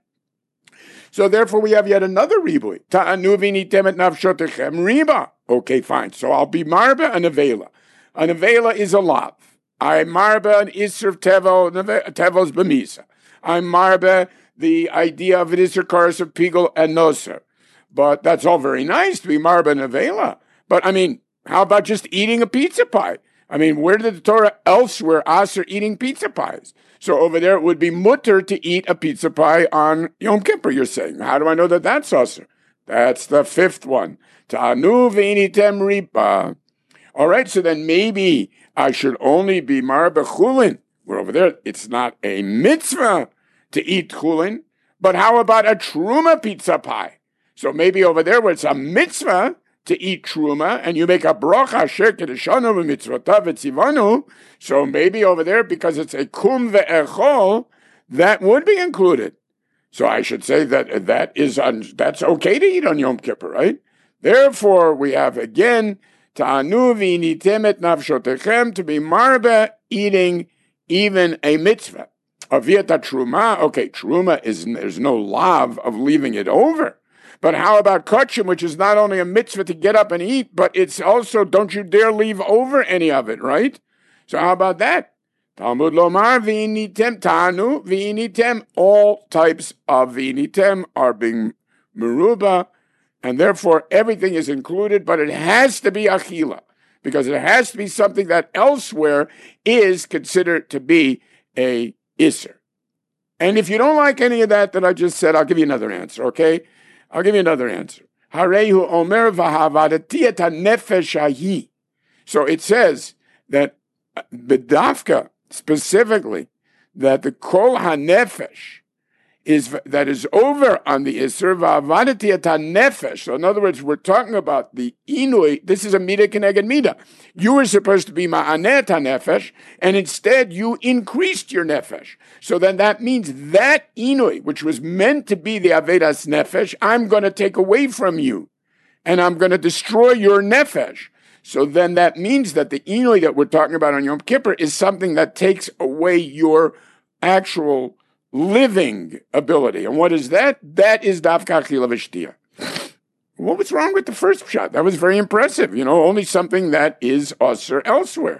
So therefore we have yet another ribui. Ta'anu v'initem et nafshotechem riba. Okay, fine. So I'll be marba an avela. An avela is a lav. I marba an isser tevel, tevel's b'misa. I marba the idea of an isser karas of pigel and noser. But that's all very nice to be marba an avela. But I mean, how about just eating a pizza pie? I mean, where did the Torah elsewhere aser eating pizza pies? So over there, it would be mutter to eat a pizza pie on Yom Kippur, you're saying. How do I know that that's aser? That's the 5th one. Ta'anu v'initem riba. All right, so then maybe I should only be marba chulin. Where over there, it's not a mitzvah to eat chulin. But how about a truma pizza pie? So maybe over there, where it's a mitzvah to eat truma, and you make a bracha asher kedeshanu v'mitzvotav v'tzivanu, so maybe over there, because it's a kum ve'echol, that would be included. So I should say that that's okay to eat on Yom Kippur, right? Therefore, we have again, ta'anu v'initem et nafshotechem, to be marba, eating even a mitzvah. Aviyat truma, okay, truma there's no lav of leaving it over. But how about kachim, which is not only a mitzvah to get up and eat, but it's also, don't you dare leave over any of it, right? So how about that? Talmud lomar v'initem tanu v'initem. All types of v'initem are being meruba, and therefore everything is included, but it has to be achila, because it has to be something that elsewhere is considered to be a isser. And if you don't like any of that I just said, I'll give you another answer, okay? I'll give you another answer. Harehu omer v'havadati et hanefesh hahi. So it says that bedafka specifically that the kol hanefesh that is over on the Isser, v'avadati et hanefesh. So in other words, we're talking about the inui. This is a mida keneged mida. You were supposed to be ma'aneh hanefesh, and instead you increased your nefesh. So then that means that inui, which was meant to be the avedas nefesh, I'm going to take away from you, and I'm going to destroy your nefesh. So then that means that the inui that we're talking about on Yom Kippur is something that takes away your actual living ability. And what is that? That is dafka achila v'shtia. What was wrong with the first shot? That was very impressive. Only something that is usher elsewhere.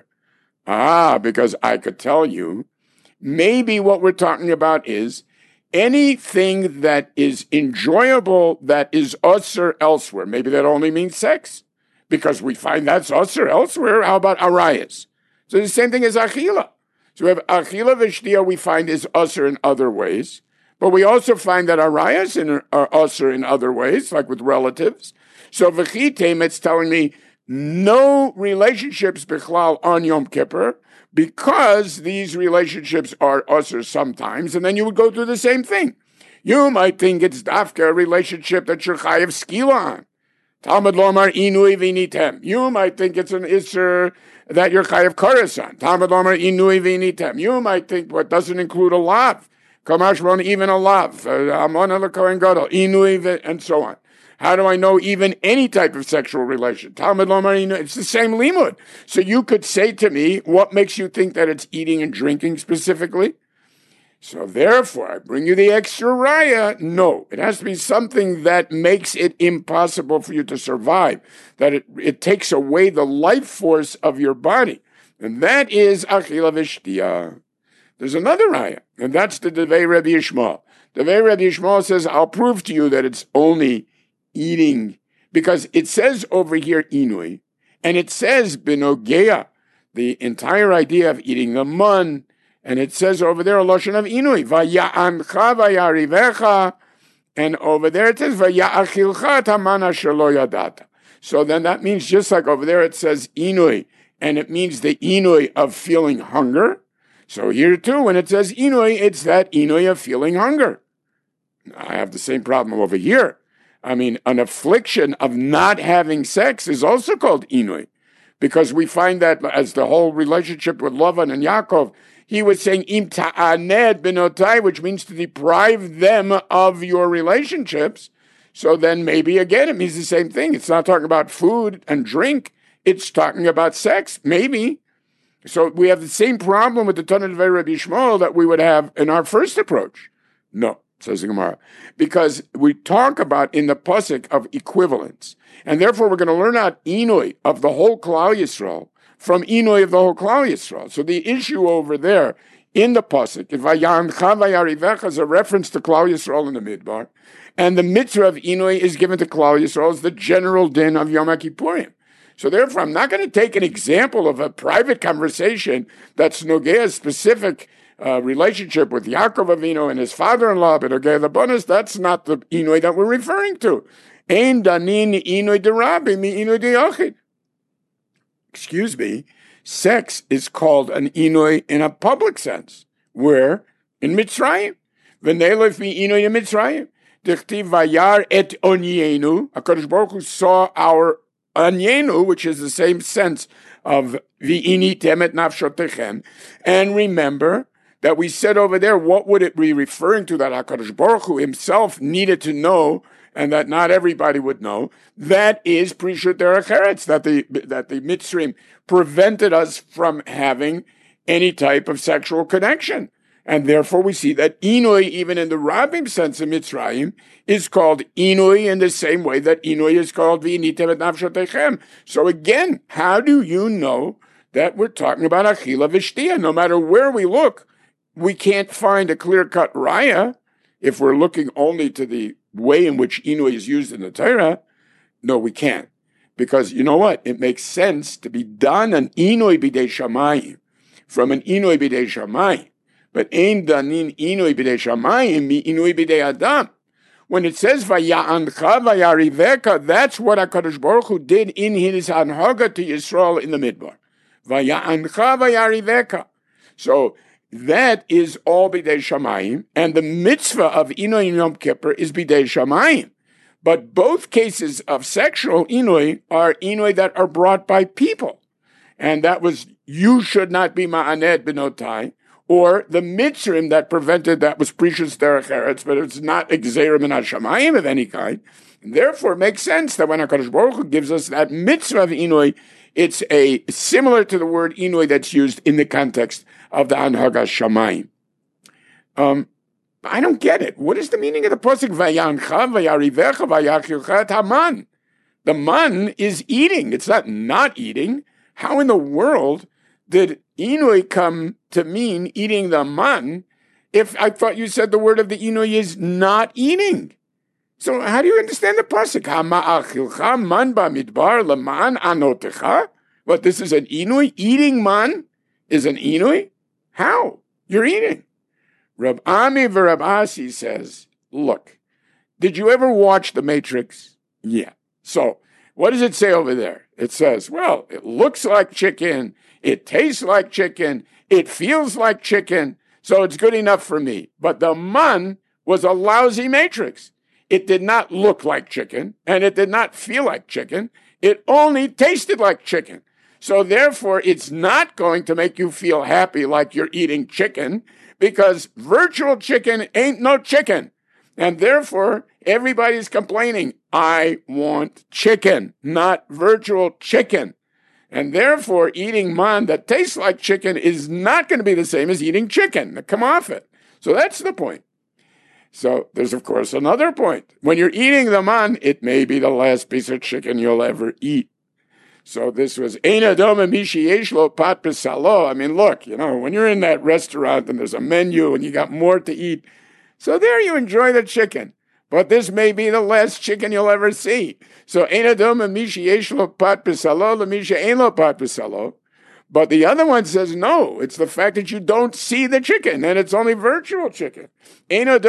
Because I could tell you, maybe what we're talking about is anything that is enjoyable that is usher elsewhere. Maybe that only means sex, because we find that's usher elsewhere. How about arayas? So the same thing as achila. So we have achila v'shtia we find is usher in other ways, but we also find that arayas are usher in other ways, like with relatives. So v'chitem, it's telling me no relationships bichlal on Yom Kippur, because these relationships are usher sometimes, and then you would go through the same thing. You might think it's dafka, a relationship that you're chayav skila on. Talmud lomar inui v'initem. You might think it's an isser that you're chayav karas on. Talmud lomar inui v'initem. You might think what doesn't include a lav. Kamashron, even a lav. Amon alakohen gadol. Inui and so on. How do I know even any type of sexual relation? Talmud lomar inui. It's the same limud. So you could say to me, what makes you think that it's eating and drinking specifically? So therefore, I bring you the extra raya. No, it has to be something that makes it impossible for you to survive, that it takes away the life force of your body. And that is achila v'shtiya. There's another raya, and that's the Devei Rabbi Yishmael. Devei Rabbi Yishmael says, I'll prove to you that it's only eating, because it says over here inui, and it says benogea, the entire idea of eating the mun, and it says over there a loshon of inui, vaya'ancha vayarivecha, and over there it says vaya'achilcha tamana shelo yadata. So then that means just like over there it says inui, and it means the inui of feeling hunger. So here too, when it says inui, it's that inui of feeling hunger. I have the same problem over here. I mean, an affliction of not having sex is also called inui, because we find that as the whole relationship with Lavan and Yaakov, he was saying im ta'aned benotai, which means to deprive them of your relationships. So then maybe again it means the same thing. It's not talking about food and drink. It's talking about sex, maybe. So we have the same problem with the Tanna Devei Rabbi Yishmael that we would have in our first approach. No, says the Gemara, because we talk about in the pasuk of equivalence, and therefore we're going to learn out inui of the whole Klal Yisrael from inui of the whole Klal Yisrael. So the issue over there in the pasuk, if vayancha vayarivecha, is a reference to Klal Yisrael in the Midbar, and the mitzvah of inui is given to Klal Yisrael as the general din of Yom Kippurim. So therefore, I'm not going to take an example of a private conversation that's Nogea's specific relationship with Yaakov Avinu and his father-in-law, but Nogea the bonus, that's not the inui that we're referring to. Ein danin inui derabi mi inui deyachid. Excuse me, sex is called an inui in a public sense. Where? In Mitzrayim. V'nelef mi inui in Mitzrayim. Dichtiv vayar et onyenu. HaKadosh Baruch Hu saw our Anyenu, which is the same sense of v'ini temet nafshotechem. And remember that we said over there, what would it be referring to that HaKadosh Baruch Hu himself needed to know, and that not everybody would know? That is Prishut Derech Eretz, that the Mitzrim prevented us from having any type of sexual connection. And therefore we see that inui, even in the Rabbim sense of Mitzrayim, is called inui in the same way that inui is called v'initem et nafshotechem. So again, how do you know that we're talking about achila v'shtia? No matter where we look, we can't find a clear-cut raya if we're looking only to the way in which inui is used in the Torah. No, we can't. Because you know what? It makes sense to be done an inui b'dei shamayim from an inui b'dei shamayim. But ein danin inui b'dei shamayim mi inui b'dei adam. When it says vaya'ancha vayariveka, that's what HaKadosh Baruch Hu did in his anhaga to Yisrael in the Midbar. Vaya'ancha vayariveka. So that is all b'dei shamayim, and the mitzvah of inui in Yom Kippur is b'dei shamayim. But both cases of sexual inui are inui that are brought by people. And that was, you should not be ma'aned b'notai, or the mitzrim that prevented that was precious derech eretz, but it's not exerim and hashamayim of any kind. And therefore, it makes sense that when HaKadosh Baruch Hu gives us that mitzvah of inui, it's similar to the word inui that's used in the context of the anhagas shamayim. I don't get it. What is the meaning of the pasuk vayancha vayarivecha vayachilcha et haman? The man is eating. It's not eating. How in the world did inui come to mean eating the man if I thought you said the word of the inui is not eating? So how do you understand the pasuk? Hama'achilcha man ba'midbar leman anotecha? What, this is an inui? Eating man is an inui? How? You're eating. Rab Ami v'Rab Asi says, look, did you ever watch The Matrix? Yeah. So what does it say over there? It says, well, it looks like chicken, it tastes like chicken, it feels like chicken, so it's good enough for me. But the man was a lousy matrix. It did not look like chicken, and it did not feel like chicken. It only tasted like chicken. So therefore, it's not going to make you feel happy like you're eating chicken, because virtual chicken ain't no chicken. And therefore, everybody's complaining, I want chicken, not virtual chicken. And therefore, eating man that tastes like chicken is not going to be the same as eating chicken. Now, come off it. So that's the point. So there's, of course, another point. When you're eating the man, it may be the last piece of chicken you'll ever eat. So this was Ein Adom Mishi Yesh Lo Pat B'Salo. I mean, look, when you're in that restaurant and there's a menu and you got more to eat, so there you enjoy the chicken. But this may be the last chicken you'll ever see. So Ein Adom Mishi Yesh Lo Pat B'Salo L'Misha Ein Lo Pat B'Salo. But the other one says, no, it's the fact that you don't see the chicken, and it's only virtual chicken. Says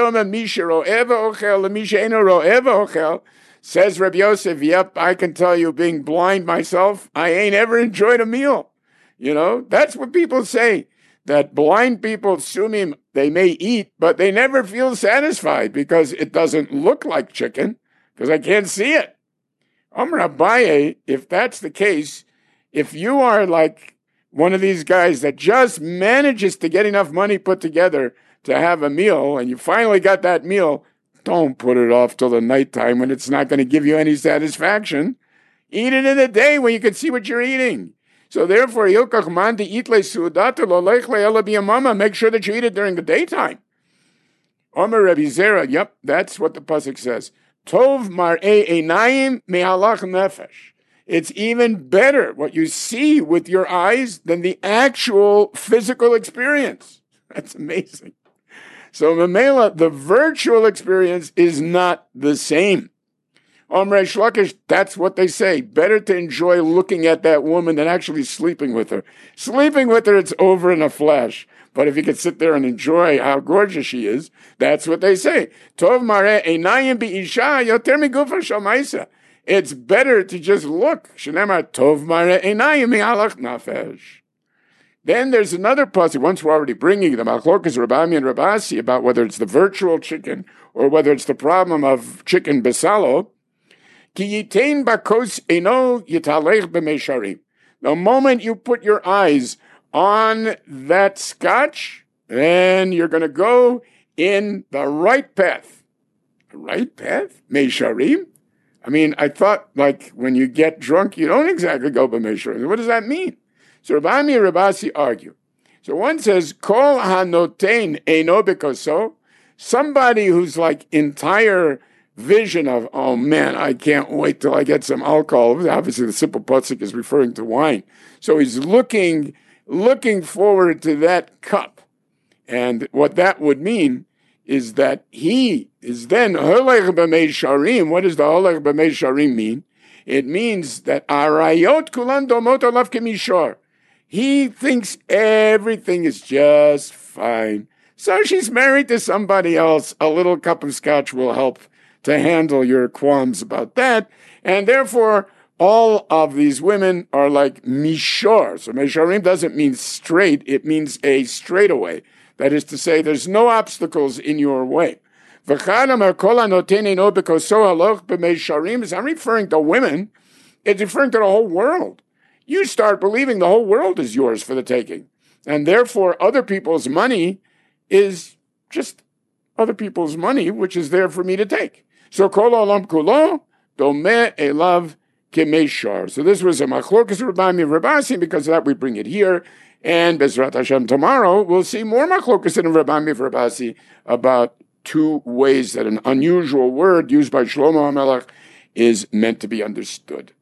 Rabbi Yosef, yep, I can tell you, being blind myself, I ain't ever enjoyed a meal. That's what people say, that blind people, sumim, they may eat, but they never feel satisfied because it doesn't look like chicken, because I can't see it. Amar Abaye, if that's the case, if you are like one of these guys that just manages to get enough money put together to have a meal, and you finally got that meal, don't put it off till the nighttime when it's not going to give you any satisfaction. Eat it in the day when you can see what you're eating. So therefore, make sure that you eat it during the daytime. Omer Rabbi Zera, yep, that's what the pasuk says. Tov mar'e einayim me'halach nefesh. It's even better what you see with your eyes than the actual physical experience. That's amazing. So Mamela, the virtual experience is not the same. Omrei Shlakish, that's what they say. Better to enjoy looking at that woman than actually sleeping with her. Sleeping with her, it's over in a flash. But if you could sit there and enjoy how gorgeous she is, that's what they say. Tov mareh einayim bi'isha yoter migufa shamaisa. It's better to just look. Shenema tov mareh einayim mi'alach nafesh. Then there's another pasuk. Once we're already bringing the Machlokas Rabami and Rabasi about whether it's the virtual chicken or whether it's the problem of chicken besalo. Ki yitain bakos eno yitalech b'meisharim. The moment you put your eyes on that scotch, then you're going to go in the right path. The right path? Meisharim? I mean, I thought like when you get drunk, you don't exactly go b'meisharim. What does that mean? So Rabami and Rabasi argue. So one says, Kol hanotein eino b'koso. Somebody who's like entire vision of, oh man, I can't wait till I get some alcohol. Obviously the simple pasuk is referring to wine. So he's looking forward to that cup. And what that would mean is that he is then holech b'mei sharim. What does the holech b'mei sharim mean? It means that arayot kulan domot alav kemishor. He thinks everything is just fine. So she's married to somebody else. A little cup of scotch will help to handle your qualms about that. And therefore, all of these women are like mishor. So misharim doesn't mean straight. It means a straightaway. That is to say, there's no obstacles in your way. As I'm referring to women, it's referring to the whole world. You start believing the whole world is yours for the taking. And therefore, other people's money is just other people's money, which is there for me to take. So, kol olam kulo, domeh elav kemeshar. So this was a machlokas Rabami Rabasi, because of that we bring it here. And Bezrat Hashem, tomorrow, we'll see more machlokas in Rabami Rabasi about two ways that an unusual word used by Shlomo HaMelech is meant to be understood.